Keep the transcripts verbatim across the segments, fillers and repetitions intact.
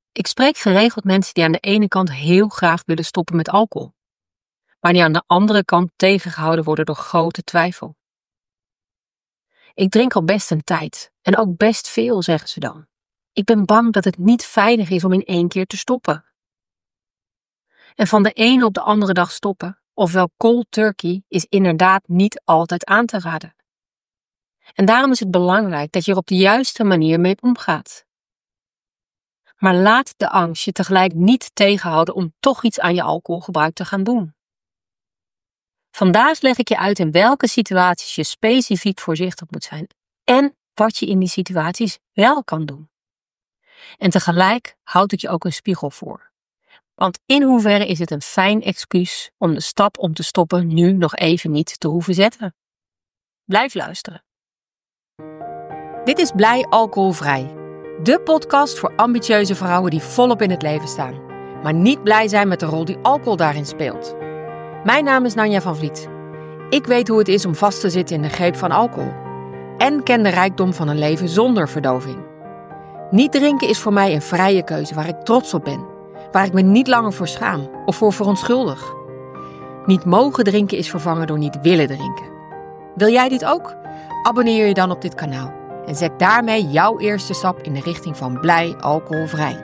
Ik spreek geregeld mensen die aan de ene kant heel graag willen stoppen met alcohol, maar die aan de andere kant tegengehouden worden door grote twijfel. Ik drink al best een tijd en ook best veel, zeggen ze dan. Ik ben bang dat het niet veilig is om in één keer te stoppen. En van de ene op de andere dag stoppen, ofwel cold turkey, is inderdaad niet altijd aan te raden. En daarom is het belangrijk dat je er op de juiste manier mee omgaat. Maar laat de angst je tegelijk niet tegenhouden om toch iets aan je alcoholgebruik te gaan doen. Vandaag leg ik je uit in welke situaties je specifiek voorzichtig moet zijn en wat je in die situaties wel kan doen. En tegelijk houd ik je ook een spiegel voor. Want in hoeverre is het een fijn excuus om de stap om te stoppen nu nog even niet te hoeven zetten? Blijf luisteren. Dit is Blij Alcoholvrij. De podcast voor ambitieuze vrouwen die volop in het leven staan, maar niet blij zijn met de rol die alcohol daarin speelt. Mijn naam is Nanja van Vliet. Ik weet hoe het is om vast te zitten in de greep van alcohol. En ken de rijkdom van een leven zonder verdoving. Niet drinken is voor mij een vrije keuze waar ik trots op ben. Waar ik me niet langer voor schaam of voor verontschuldig. Niet mogen drinken is vervangen door niet willen drinken. Wil jij dit ook? Abonneer je dan op dit kanaal. En zet daarmee jouw eerste stap in de richting van blij alcoholvrij.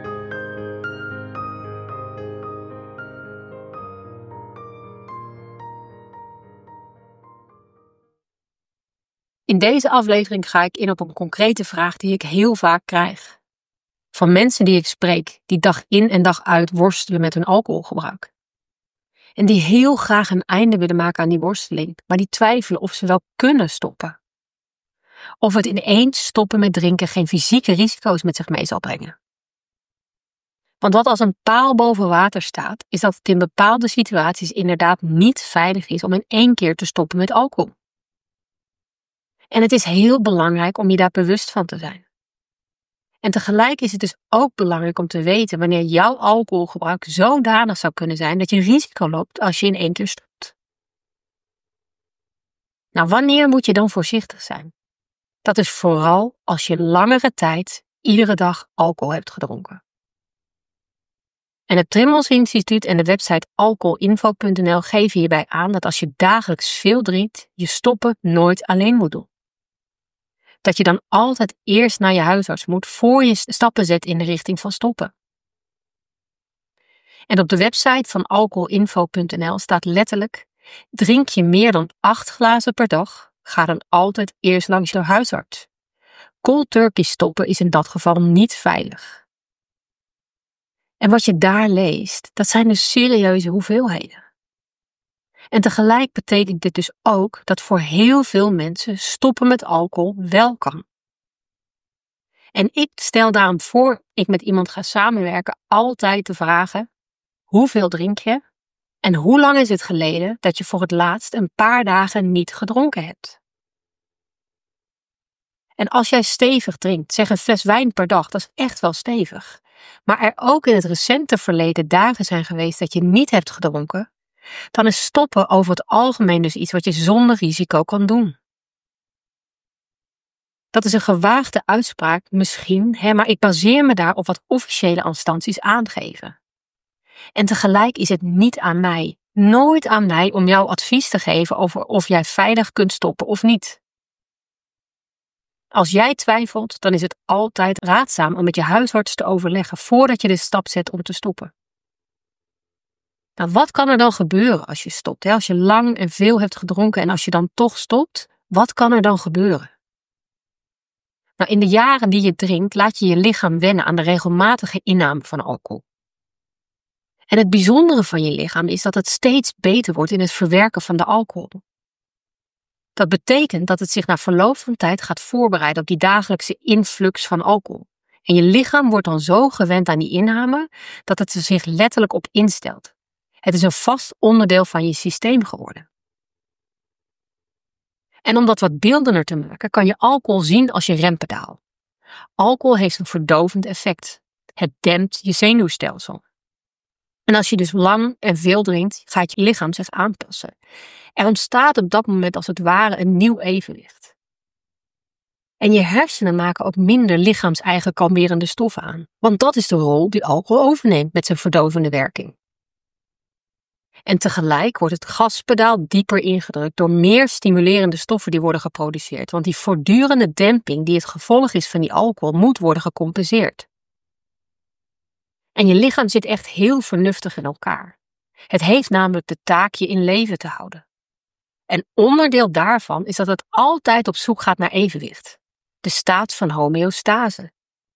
In deze aflevering ga ik in op een concrete vraag die ik heel vaak krijg. Van mensen die ik spreek, die dag in en dag uit worstelen met hun alcoholgebruik. En die heel graag een einde willen maken aan die worsteling, maar die twijfelen of ze wel kunnen stoppen. Of het ineens stoppen met drinken geen fysieke risico's met zich mee zal brengen. Want wat als een paal boven water staat, is dat het in bepaalde situaties inderdaad niet veilig is om in één keer te stoppen met alcohol. En het is heel belangrijk om je daar bewust van te zijn. En tegelijk is het dus ook belangrijk om te weten wanneer jouw alcoholgebruik zodanig zou kunnen zijn dat je risico loopt als je in één keer stopt. Nou, wanneer moet je dan voorzichtig zijn? Dat is vooral als je langere tijd, iedere dag alcohol hebt gedronken. En het Trimbos Instituut en de website alcoholinfo punt n l geven hierbij aan dat als je dagelijks veel drinkt, je stoppen nooit alleen moet doen. Dat je dan altijd eerst naar je huisarts moet voor je stappen zet in de richting van stoppen. En op de website van alcoholinfo punt n l staat letterlijk: drink je meer dan acht glazen per dag, ga dan altijd eerst langs je huisarts. Cold turkey stoppen is in dat geval niet veilig. En wat je daar leest, dat zijn dus serieuze hoeveelheden. En tegelijk betekent dit dus ook dat voor heel veel mensen stoppen met alcohol wel kan. En ik stel daarom voor ik met iemand ga samenwerken altijd te vragen: hoeveel drink je? En hoe lang is het geleden dat je voor het laatst een paar dagen niet gedronken hebt? En als jij stevig drinkt, zeg een fles wijn per dag, dat is echt wel stevig. Maar er ook in het recente verleden dagen zijn geweest dat je niet hebt gedronken, dan is stoppen over het algemeen dus iets wat je zonder risico kan doen. Dat is een gewaagde uitspraak, misschien, hè, maar ik baseer me daar op wat officiële instanties aangeven. En tegelijk is het niet aan mij, nooit aan mij om jou advies te geven over of jij veilig kunt stoppen of niet. Als jij twijfelt, dan is het altijd raadzaam om met je huisarts te overleggen voordat je de stap zet om te stoppen. Nou, wat kan er dan gebeuren als je stopt? Hè? Als je lang en veel hebt gedronken en als je dan toch stopt, wat kan er dan gebeuren? Nou, in de jaren die je drinkt, laat je je lichaam wennen aan de regelmatige inname van alcohol. En het bijzondere van je lichaam is dat het steeds beter wordt in het verwerken van de alcohol. Dat betekent dat het zich na verloop van tijd gaat voorbereiden op die dagelijkse influx van alcohol. En je lichaam wordt dan zo gewend aan die inname dat het er zich letterlijk op instelt. Het is een vast onderdeel van je systeem geworden. En om dat wat beeldender te maken, kan je alcohol zien als je rempedaal. Alcohol heeft een verdovend effect. Het dempt je zenuwstelsel. En als je dus lang en veel drinkt, gaat je lichaam zich aanpassen. Er ontstaat op dat moment als het ware een nieuw evenwicht. En je hersenen maken ook minder lichaams-eigen kalmerende stoffen aan. Want dat is de rol die alcohol overneemt met zijn verdovende werking. En tegelijk wordt het gaspedaal dieper ingedrukt door meer stimulerende stoffen die worden geproduceerd. Want die voortdurende demping die het gevolg is van die alcohol moet worden gecompenseerd. En je lichaam zit echt heel vernuftig in elkaar. Het heeft namelijk de taak je in leven te houden. En onderdeel daarvan is dat het altijd op zoek gaat naar evenwicht. De staat van homeostase.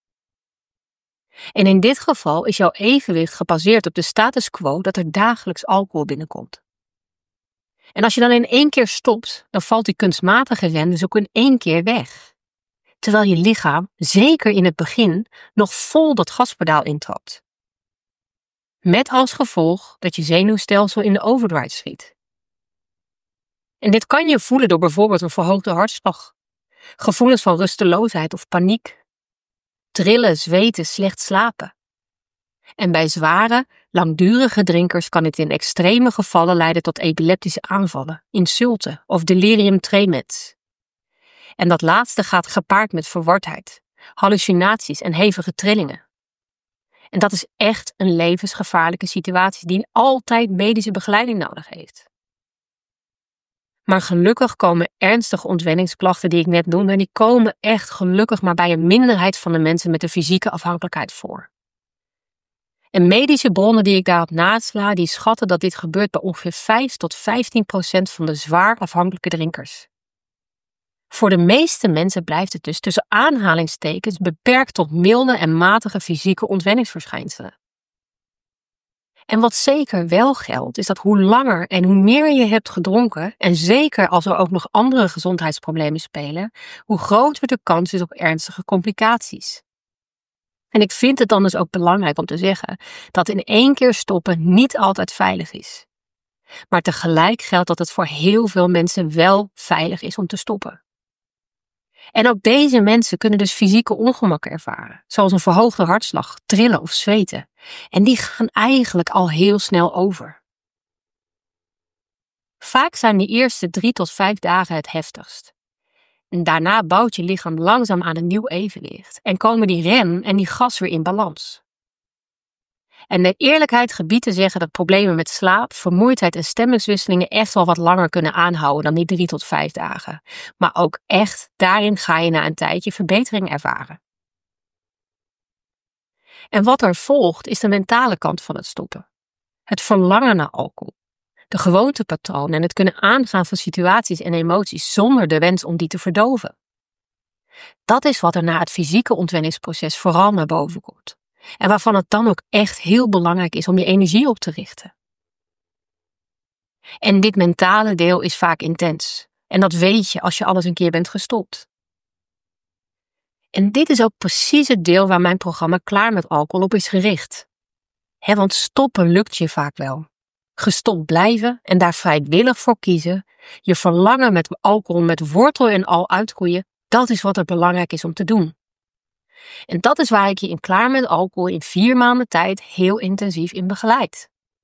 En in dit geval is jouw evenwicht gebaseerd op de status quo dat er dagelijks alcohol binnenkomt. En als je dan in één keer stopt, dan valt die kunstmatige rem dus ook in één keer weg. Terwijl je lichaam, zeker in het begin, nog vol dat gaspedaal intrapt. Met als gevolg dat je zenuwstelsel in de overdrive schiet. En dit kan je voelen door bijvoorbeeld een verhoogde hartslag, gevoelens van rusteloosheid of paniek, trillen, zweten, slecht slapen. En bij zware, langdurige drinkers kan dit in extreme gevallen leiden tot epileptische aanvallen, insulten of delirium tremens. En dat laatste gaat gepaard met verwardheid, hallucinaties en hevige trillingen. En dat is echt een levensgevaarlijke situatie die altijd medische begeleiding nodig heeft. Maar gelukkig komen ernstige ontwenningsklachten die ik net noemde, en die komen echt gelukkig maar bij een minderheid van de mensen met een fysieke afhankelijkheid voor. En medische bronnen die ik daarop nasla, die schatten dat dit gebeurt bij ongeveer vijf tot vijftien procent van de zwaar afhankelijke drinkers. Voor de meeste mensen blijft het dus tussen aanhalingstekens beperkt tot milde en matige fysieke ontwenningsverschijnselen. En wat zeker wel geldt, is dat hoe langer en hoe meer je hebt gedronken, en zeker als er ook nog andere gezondheidsproblemen spelen, hoe groter de kans is op ernstige complicaties. En ik vind het dan dus ook belangrijk om te zeggen dat in één keer stoppen niet altijd veilig is. Maar tegelijk geldt dat het voor heel veel mensen wel veilig is om te stoppen. En ook deze mensen kunnen dus fysieke ongemakken ervaren, zoals een verhoogde hartslag, trillen of zweten. En die gaan eigenlijk al heel snel over. Vaak zijn die eerste drie tot vijf dagen het heftigst. En daarna bouwt je lichaam langzaam aan een nieuw evenwicht en komen die rem en die gas weer in balans. En de eerlijkheid gebiedt te zeggen dat problemen met slaap, vermoeidheid en stemmingswisselingen echt wel wat langer kunnen aanhouden dan die drie tot vijf dagen. Maar ook echt, daarin ga je na een tijdje verbetering ervaren. En wat er volgt is de mentale kant van het stoppen. Het verlangen naar alcohol. De gewoontepatronen en het kunnen aangaan van situaties en emoties zonder de wens om die te verdoven. Dat is wat er na het fysieke ontwenningsproces vooral naar boven komt. En waarvan het dan ook echt heel belangrijk is om je energie op te richten. En dit mentale deel is vaak intens. En dat weet je als je alles een keer bent gestopt. En dit is ook precies het deel waar mijn programma Klaar met Alcohol op is gericht. He, want stoppen lukt je vaak wel. Gestopt blijven en daar vrijwillig voor kiezen, je verlangen met alcohol met wortel en al uitroeien, dat is wat er belangrijk is om te doen. En dat is waar ik je in Klaar met Alcohol in vier maanden tijd heel intensief in begeleid.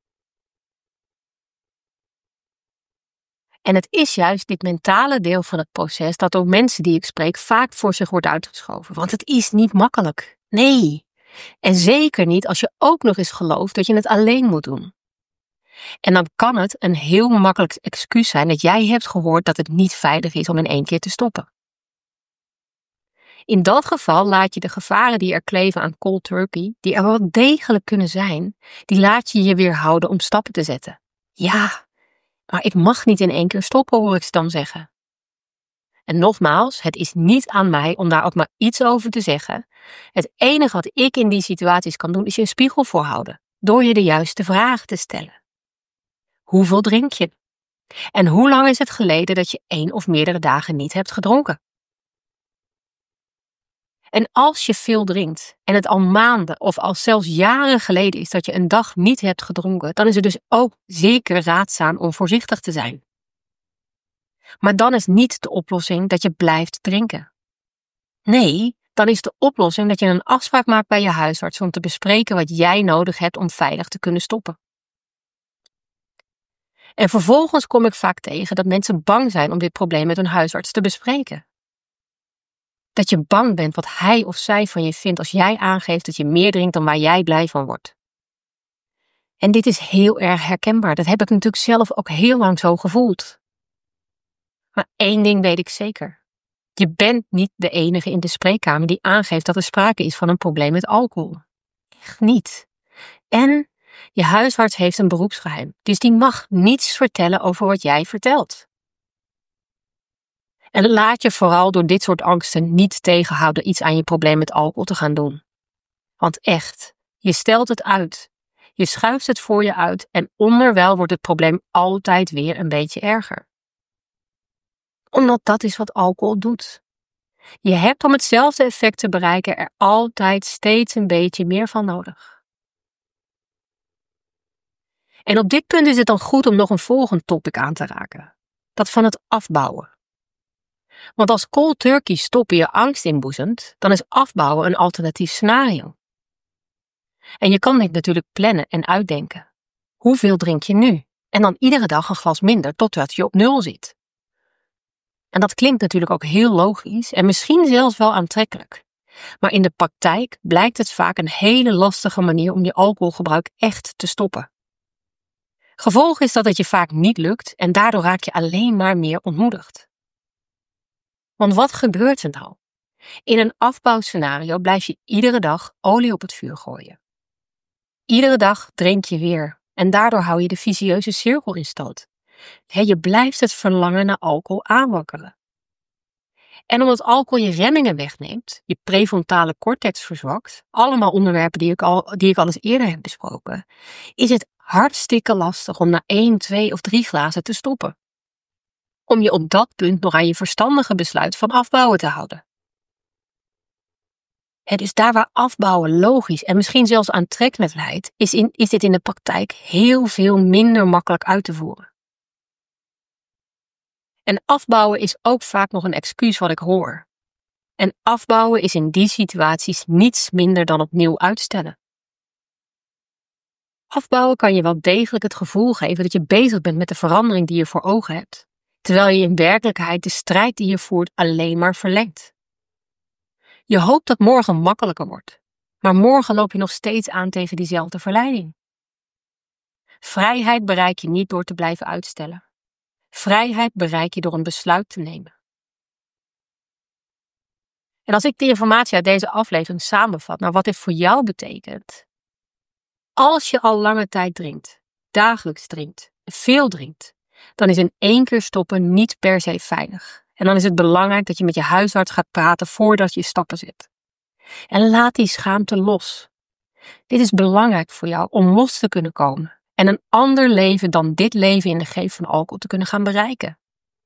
En het is juist dit mentale deel van het proces dat door mensen die ik spreek vaak voor zich wordt uitgeschoven. Want het is niet makkelijk. Nee. En zeker niet als je ook nog eens gelooft dat je het alleen moet doen. En dan kan het een heel makkelijk excuus zijn dat jij hebt gehoord dat het niet veilig is om in één keer te stoppen. In dat geval laat je de gevaren die er kleven aan cold turkey, die er wel degelijk kunnen zijn, die laat je je weerhouden om stappen te zetten. Ja, maar ik mag niet in één keer stoppen, hoor ik ze dan zeggen. En nogmaals, het is niet aan mij om daar ook maar iets over te zeggen. Het enige wat ik in die situaties kan doen is je een spiegel voorhouden, door je de juiste vragen te stellen. Hoeveel drink je? En hoe lang is het geleden dat je één of meerdere dagen niet hebt gedronken? En als je veel drinkt en het al maanden of al zelfs jaren geleden is dat je een dag niet hebt gedronken, dan is het dus ook zeker raadzaam om voorzichtig te zijn. Maar dan is niet de oplossing dat je blijft drinken. Nee, dan is de oplossing dat je een afspraak maakt bij je huisarts om te bespreken wat jij nodig hebt om veilig te kunnen stoppen. En vervolgens kom ik vaak tegen dat mensen bang zijn om dit probleem met hun huisarts te bespreken. Dat je bang bent wat hij of zij van je vindt als jij aangeeft dat je meer drinkt dan waar jij blij van wordt. En dit is heel erg herkenbaar. Dat heb ik natuurlijk zelf ook heel lang zo gevoeld. Maar één ding weet ik zeker. Je bent niet de enige in de spreekkamer die aangeeft dat er sprake is van een probleem met alcohol. Echt niet. En je huisarts heeft een beroepsgeheim, dus die mag niets vertellen over wat jij vertelt. En laat je vooral door dit soort angsten niet tegenhouden iets aan je probleem met alcohol te gaan doen. Want echt, je stelt het uit. Je schuift het voor je uit en onderwijl wordt het probleem altijd weer een beetje erger. Omdat dat is wat alcohol doet. Je hebt om hetzelfde effect te bereiken er altijd steeds een beetje meer van nodig. En op dit punt is het dan goed om nog een volgend topic aan te raken. Dat van het afbouwen. Want als cold turkey stoppen je angst inboezemt, dan is afbouwen een alternatief scenario. En je kan dit natuurlijk plannen en uitdenken. Hoeveel drink je nu? En dan iedere dag een glas minder totdat je op nul zit. En dat klinkt natuurlijk ook heel logisch en misschien zelfs wel aantrekkelijk. Maar in de praktijk blijkt het vaak een hele lastige manier om je alcoholgebruik echt te stoppen. Gevolg is dat het je vaak niet lukt en daardoor raak je alleen maar meer ontmoedigd. Want wat gebeurt er nou? In een afbouwscenario blijf je iedere dag olie op het vuur gooien. Iedere dag drink je weer en daardoor hou je de vicieuze cirkel in stand. He, je blijft het verlangen naar alcohol aanwakkeren. En omdat alcohol je remmingen wegneemt, je prefrontale cortex verzwakt, allemaal onderwerpen die ik al, die ik al eens eerder heb besproken, is het hartstikke lastig om na één, twee of drie glazen te stoppen. Om je op dat punt nog aan je verstandige besluit van afbouwen te houden. He, dus daar waar afbouwen logisch en misschien zelfs aantrekkelijk lijkt, is, in, is dit in de praktijk heel veel minder makkelijk uit te voeren. En afbouwen is ook vaak nog een excuus wat ik hoor. En afbouwen is in die situaties niets minder dan opnieuw uitstellen. Afbouwen kan je wel degelijk het gevoel geven dat je bezig bent met de verandering die je voor ogen hebt, terwijl je in werkelijkheid de strijd die je voert alleen maar verlengt. Je hoopt dat morgen makkelijker wordt, maar morgen loop je nog steeds aan tegen diezelfde verleiding. Vrijheid bereik je niet door te blijven uitstellen. Vrijheid bereik je door een besluit te nemen. En als ik de informatie uit deze aflevering samenvat naar wat dit voor jou betekent. Als je al lange tijd drinkt, dagelijks drinkt, veel drinkt, dan is in één keer stoppen niet per se veilig. En dan is het belangrijk dat je met je huisarts gaat praten voordat je stappen zet. En laat die schaamte los. Dit is belangrijk voor jou om los te kunnen komen. En een ander leven dan dit leven in de greep van alcohol te kunnen gaan bereiken.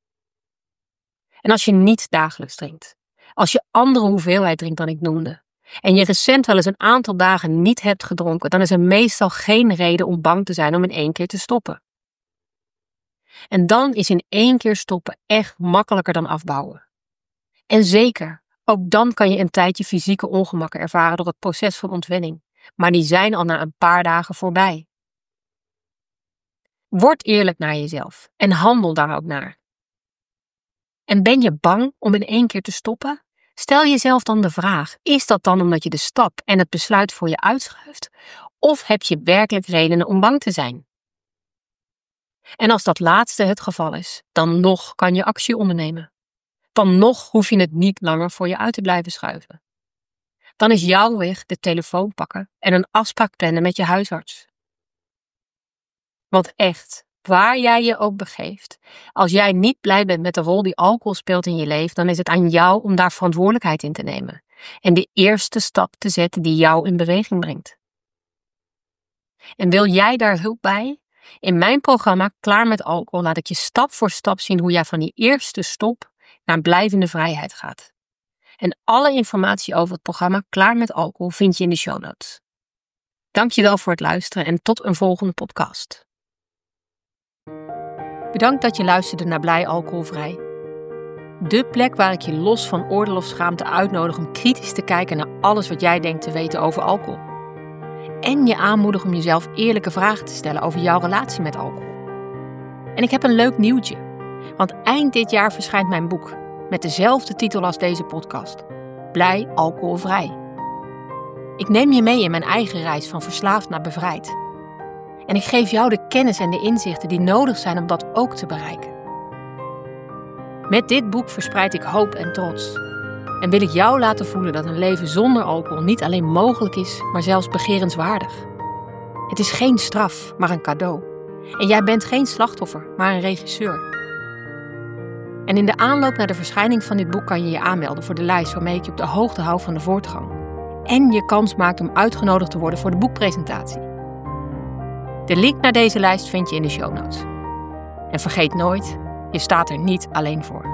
En als je niet dagelijks drinkt, als je andere hoeveelheid drinkt dan ik noemde, en je recent wel eens een aantal dagen niet hebt gedronken, dan is er meestal geen reden om bang te zijn om in één keer te stoppen. En dan is in één keer stoppen echt makkelijker dan afbouwen. En zeker, ook dan kan je een tijdje fysieke ongemakken ervaren door het proces van ontwenning, maar die zijn al na een paar dagen voorbij. Word eerlijk naar jezelf en handel daar ook naar. En ben je bang om in één keer te stoppen? Stel jezelf dan de vraag, is dat dan omdat je de stap en het besluit voor je uitschuift? Of heb je werkelijk redenen om bang te zijn? En als dat laatste het geval is, dan nog kan je actie ondernemen. Dan nog hoef je het niet langer voor je uit te blijven schuiven. Dan is jouw weg de telefoon pakken en een afspraak plannen met je huisarts. Want echt, waar jij je ook begeeft, als jij niet blij bent met de rol die alcohol speelt in je leven, dan is het aan jou om daar verantwoordelijkheid in te nemen. En de eerste stap te zetten die jou in beweging brengt. En wil jij daar hulp bij? In mijn programma Klaar met alcohol laat ik je stap voor stap zien hoe jij van die eerste stop naar blijvende vrijheid gaat. En alle informatie over het programma Klaar met alcohol vind je in de show notes. Dankjewel voor het luisteren en tot een volgende podcast. Bedankt dat je luisterde naar Blij Alcoholvrij. De plek waar ik je los van oordeel of schaamte uitnodig om kritisch te kijken naar alles wat jij denkt te weten over alcohol. En je aanmoedig om jezelf eerlijke vragen te stellen over jouw relatie met alcohol. En ik heb een leuk nieuwtje. Want eind dit jaar verschijnt mijn boek met dezelfde titel als deze podcast. Blij alcoholvrij. Ik neem je mee in mijn eigen reis van verslaafd naar bevrijd. En ik geef jou de kennis en de inzichten die nodig zijn om dat ook te bereiken. Met dit boek verspreid ik hoop en trots. En wil ik jou laten voelen dat een leven zonder alcohol niet alleen mogelijk is, maar zelfs begerenswaardig. Het is geen straf, maar een cadeau. En jij bent geen slachtoffer, maar een regisseur. En in de aanloop naar de verschijning van dit boek kan je je aanmelden voor de lijst waarmee ik je op de hoogte hou van de voortgang. En je kans maakt om uitgenodigd te worden voor de boekpresentatie. De link naar deze lijst vind je in de show notes. En vergeet nooit, je staat er niet alleen voor.